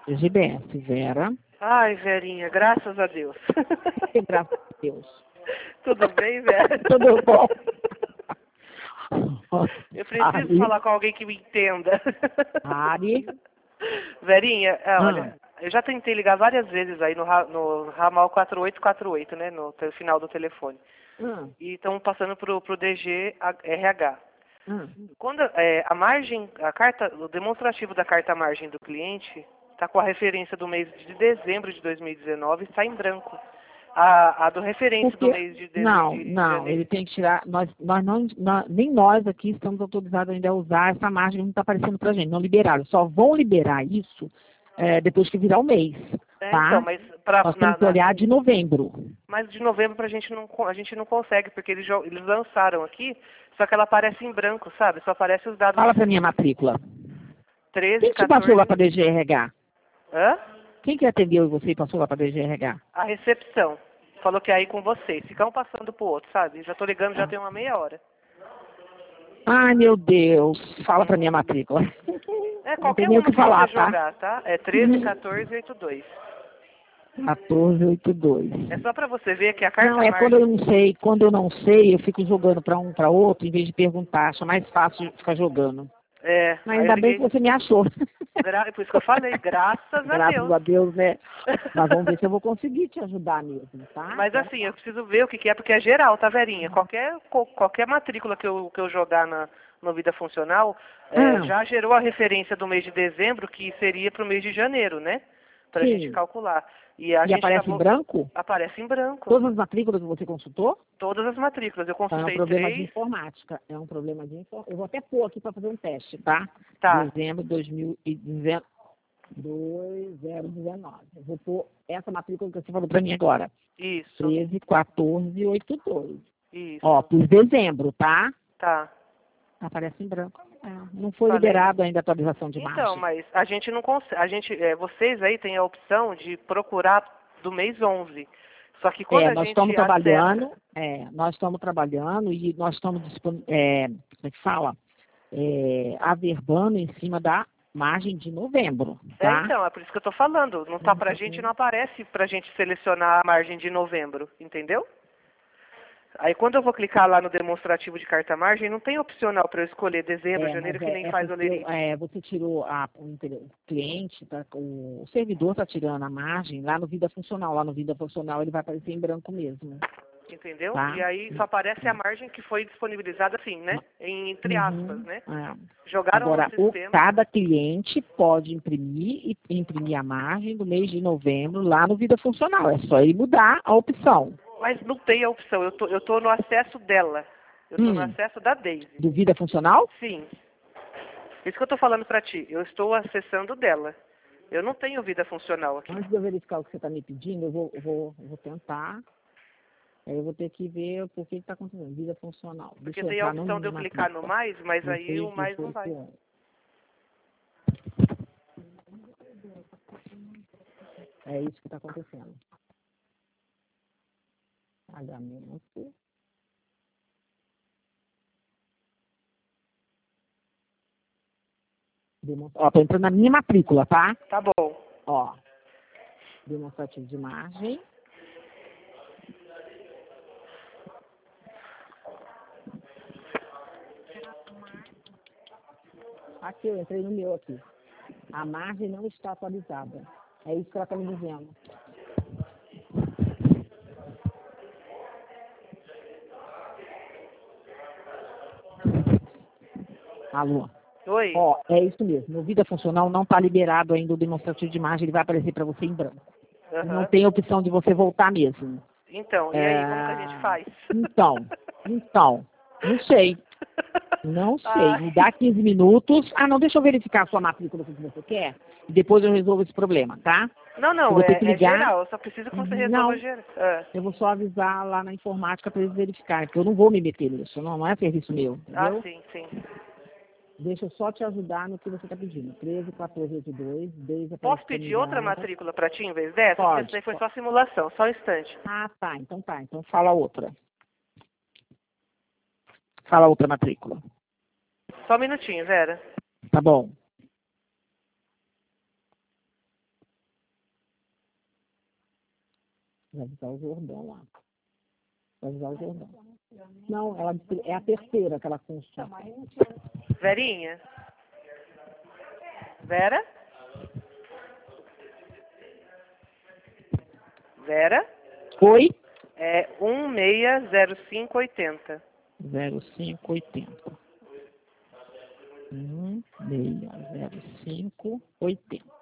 GBS, Vera. Ai, Verinha, graças a Deus. E graças a Deus. Tudo bem, Vera? Tudo bom. Eu preciso falar com alguém que me entenda. Ari. Verinha, olha, eu já tentei ligar várias vezes aí no ramal 4848, né, no final do telefone. E estão passando pro DG RH. Quando a margem, o demonstrativo da carta margem do cliente está com a referência do mês de dezembro de 2019 está em branco. A do referência do mês de dezembro. Não, ele tem que tirar. Nem nós aqui estamos autorizados ainda a usar essa margem que não está aparecendo para a gente. Não liberaram. Só vão liberar isso depois que virar o mês. Tá? Então, mas nós temos que olhar de novembro. Mas de novembro a gente não consegue, porque eles lançaram aqui, só que ela aparece em branco, sabe? Só aparece os dados. Fala para minha matrícula. 13, Quem 14... te passou lá para a DGRH? Hã? Quem que atendeu você e passou lá para a DGRH? A recepção. Falou que é aí com vocês. Ficam passando pro outro, sabe? Já tô ligando, já tem uma meia hora. Ai, meu Deus. Fala para minha matrícula. Qualquer uma que falar, você jogar, tá? É 13, 14, 82. 1482. É só para você ver que a carta margem... quando eu não sei, eu fico jogando para um para outro, em vez de perguntar. Acho mais fácil ficar jogando. Mas ainda bem que você me achou. Por isso que eu falei, graças a Deus. Graças a Deus, né? Mas vamos ver se eu vou conseguir te ajudar mesmo, tá? Mas assim, eu preciso ver o que é, porque é geral, tá, Verinha? Qualquer matrícula que eu jogar no Vida Funcional, já gerou a referência do mês de dezembro, que seria para o mês de janeiro, né? Pra gente calcular. E aparece em branco? Aparece em branco. Todas as matrículas que você consultou? Todas as matrículas. Eu consultei É um problema de informática. Eu vou até pôr aqui para fazer um teste, tá? Dezembro de 2019. Eu vou pôr essa matrícula que você falou para mim agora. Isso. 13, 14, 82. Isso. Ó, por dezembro, tá? Tá. Aparece em branco. Não foi liberado ainda a atualização de margem. Então, mas a gente não consegue. Vocês aí têm a opção de procurar do mês 11. Só que quando nós estamos trabalhando, nós estamos trabalhando e nós estamos como é que fala? Averbando em cima da margem de novembro. Tá? Então, é por isso que eu estou falando. Não tá pra gente, não aparece pra gente selecionar a margem de novembro, entendeu? Aí quando eu vou clicar lá no demonstrativo de carta margem, não tem opcional para eu escolher dezembro, janeiro, que nem faz o Lerite. Você tirou o cliente, o servidor está tirando a margem lá no Vida Funcional. Lá no Vida Funcional ele vai aparecer em branco mesmo. Entendeu? Tá? E aí só aparece a margem que foi disponibilizada assim, né? Entre aspas, né? Jogaram Agora, no sistema. Cada cliente pode imprimir a margem do mês de novembro lá no Vida Funcional. É só ele mudar a opção. Mas não tem a opção. Eu tô no acesso dela. Eu tô no acesso da Daisy. Do Vida Funcional? Sim. Isso que eu tô falando pra ti. Eu estou acessando dela. Eu não tenho Vida Funcional aqui. Antes de eu verificar o que você está me pedindo, eu vou tentar. Aí eu vou ter que ver por que está acontecendo. Vida Funcional. Porque tem a opção de eu clicar no mais, mas aí o mais não vai. É isso que está acontecendo. Pagamento. Tô entrando na minha matrícula, tá? Tá bom. Ó. Demonstrativo de margem. Aqui, eu entrei no meu aqui. A margem não está atualizada. É isso que ela está me dizendo. Alô? Oi. Ó, é isso mesmo. No Vida Funcional não está liberado ainda o demonstrativo de imagem, ele vai aparecer para você em branco. Não tem opção de você voltar mesmo. Então, e aí, como que a gente faz? Então, não sei. Não sei. Me dá 15 minutos. Não, deixa eu verificar a sua matrícula que você quer e depois eu resolvo esse problema, tá? Não, é geral. Eu só preciso que você resolva geral. Eu vou só avisar lá na informática para eles verificarem, porque eu não vou me meter nisso. Não é serviço meu, entendeu? Sim. Deixa eu só te ajudar no que você está pedindo. 13, 14, 82, desde a... Posso pedir outra matrícula para ti em vez dessa? Pode. Porque isso daí foi só simulação, só um instante. Tá. Então fala outra. Fala outra matrícula. Só um minutinho, Vera. Tá bom. Vai avisar o Jordão lá. Vai avisar o Jordão. Não, ela é a terceira que ela consulta. Verinha? Vera? Vera? Oi? É 160580. 0580. 160580.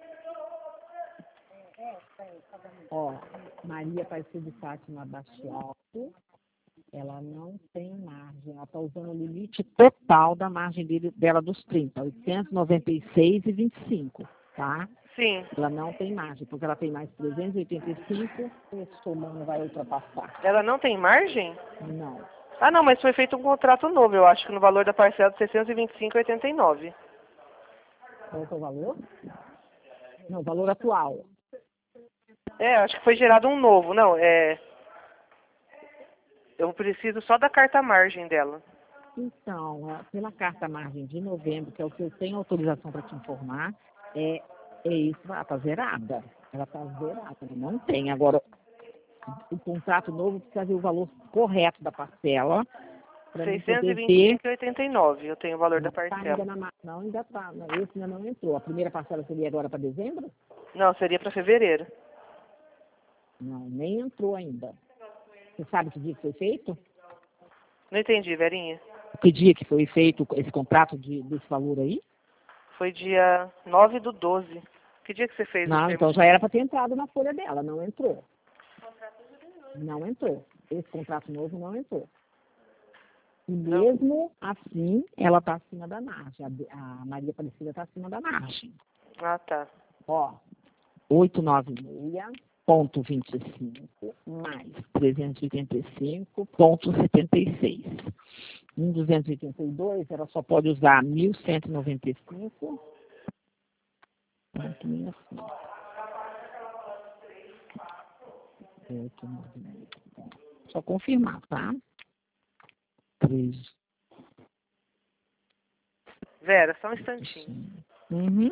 Ó, Maria Aparecida de Fátima Bastialto, ela não tem margem. Ela está usando o limite total da margem dela dos 30, 896,25, tá? Sim. Ela não tem margem, porque ela tem mais 385, esse somando vai ultrapassar. Ela não tem margem? Não. Ah, não, mas foi feito um contrato novo, eu acho que no valor da parcela de 625,89. Qual é o valor? Não, o valor atual. É, acho que foi gerado um novo. Não, eu preciso só da carta margem dela. Então, pela carta margem de novembro, que é o que eu tenho autorização para te informar, é isso, ela está zerada. Ela está zerada, não tem. Agora, o contrato novo precisa ver o valor correto da parcela. 625,89, eu tenho o valor da parcela. Não, ainda está. Esse ainda não entrou. A primeira parcela seria agora para dezembro? Não, seria para fevereiro. Não, nem entrou ainda. Você sabe que dia que foi feito? Não entendi, Verinha. Que dia que foi feito esse contrato desse valor aí? Foi dia 9/12. Que dia que você fez? Não, então já era para ter entrado na folha dela, não entrou. Não entrou. Esse contrato novo não entrou. E mesmo assim, ela está acima da margem. A Maria Aparecida está acima da margem. Ah, tá. Ó, 896,25 mais 385,76. 1.282, ela só pode usar 1.195. Só confirmar, tá? 3. Vera, só um instantinho. Uhum.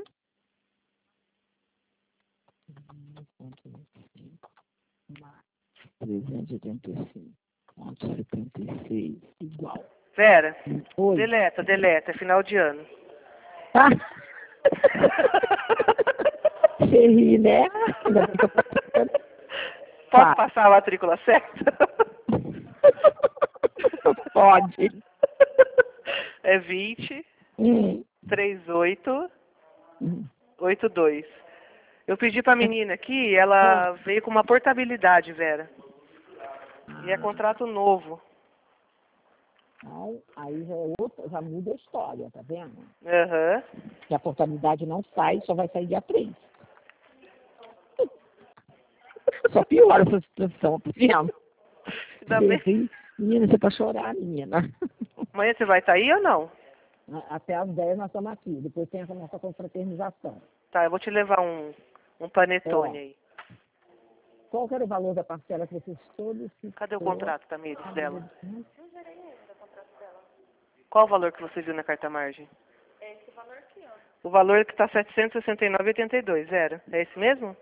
385,76 igual. Vera, Oi. deleta, é final de ano. Ah. Você ri, né? Posso passar a matrícula certa? Pode. É 20 38 82. Eu pedi pra menina aqui, ela veio com uma portabilidade, Vera. E é contrato novo. Então, aí já muda a história, tá vendo? Aham. Que a portabilidade não sai, só vai sair dia 3. Só piora essa situação, tá vendo? Menina, você tá chorando, menina. Amanhã você vai estar aí ou não? Até às 10 nós estamos aqui. Depois tem a nossa confraternização. Tá, eu vou te levar um panetone aí. Qual que era o valor da parcela que vocês todos... Cadê o contrato, Tamires, dela? Qual o valor que você viu na carta margem? É esse valor aqui, ó. O valor que está 769,82, Vera. É esse mesmo?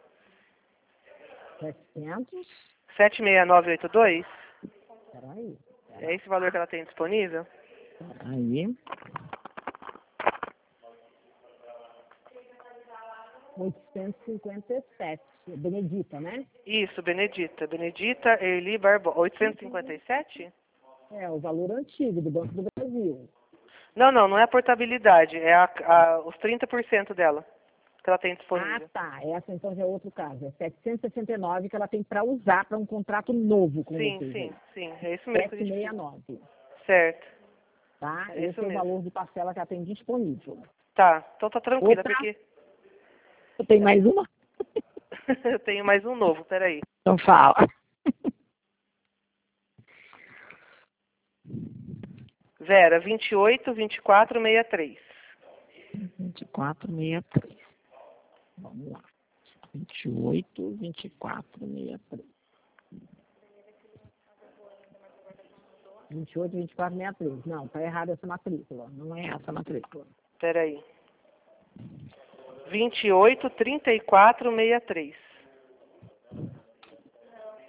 700? 76982? Peraí. É esse valor que ela tem disponível? Aí. 857. Benedita, né? Isso, Benedita. Benedita Erli Barbosa. 857? É, o valor antigo do Banco do Brasil. Não é a portabilidade. É os 30% dela que ela tem disponível. Ah, tá. Essa então já é outro caso. É 769 que ela tem para usar para um contrato novo com vocês. Sim. É isso mesmo. 769. Certo. Tá? É esse é o valor de parcela que ela tem disponível. Tá. Então tá tranquila, porque... Eu tenho mais uma? Eu tenho mais um novo, peraí. Então fala. Vera, 28, 24, 63. 24, 63. Vamos lá. 28, 24, 63. 28, 24, 63. Não, tá errada essa matrícula. Não é essa matrícula. Peraí. 28, 34, 63.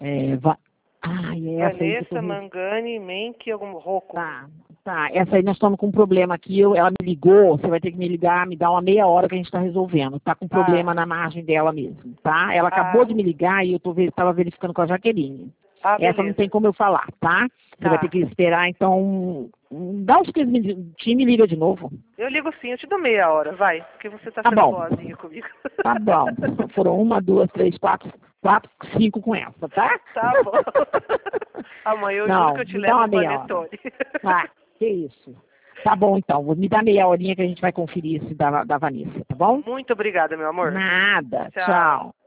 Essa aí Vanessa, Mangani, Menck, algum Rocco. Tá. Essa aí nós estamos com um problema aqui. Ela me ligou, você vai ter que me ligar, me dar uma meia hora que a gente está resolvendo. Tá com problema na margem dela mesmo, tá? Ela acabou de me ligar e eu estava verificando com a Jaqueline. Essa não tem como eu falar, tá? Você vai ter que esperar, então, dá uns 15 minutos, me liga de novo. Eu ligo sim, eu te dou meia hora, vai, porque você tá sendo boazinha comigo. Tá bom, foram 1, 2, 3, 4, 5 com essa, tá? Tá bom. Amanhã eu juro que eu te levo um panetone. Que isso. Tá bom, então, me dá meia horinha que a gente vai conferir esse da Vanessa, tá bom? Muito obrigada, meu amor. Nada, tchau.